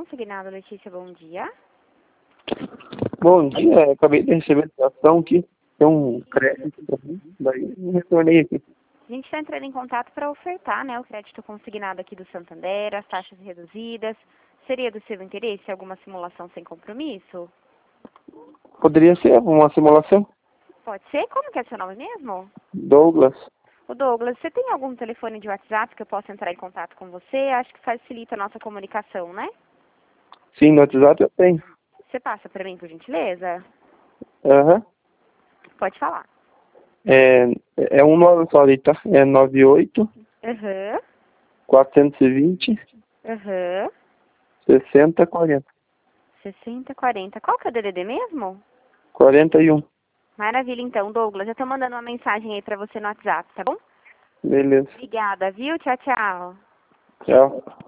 Consignado, Letícia, bom dia. Bom dia, acabei de receber a ligação aqui. Tem um crédito pra mim, daí eu retornei aqui. A gente está entrando em contato para ofertar, né, o crédito consignado aqui do Santander, as taxas reduzidas. Seria do seu interesse alguma simulação sem compromisso? Poderia ser uma simulação? Pode ser? Como que é seu nome mesmo? Douglas. O Douglas, você tem algum telefone de WhatsApp que eu possa entrar em contato com você? Acho que facilita a nossa comunicação, né? Sim, no WhatsApp eu tenho. Você passa para mim, por gentileza? Aham. Pode falar. É um nome só ali, tá? É 98 Aham, 420 aham. 6040. 6040. Qual que é o DDD mesmo? 41. Maravilha, então, Douglas. Eu tô mandando uma mensagem aí pra você no WhatsApp, tá bom? Beleza. Obrigada, viu? Tchau, tchau. Tchau.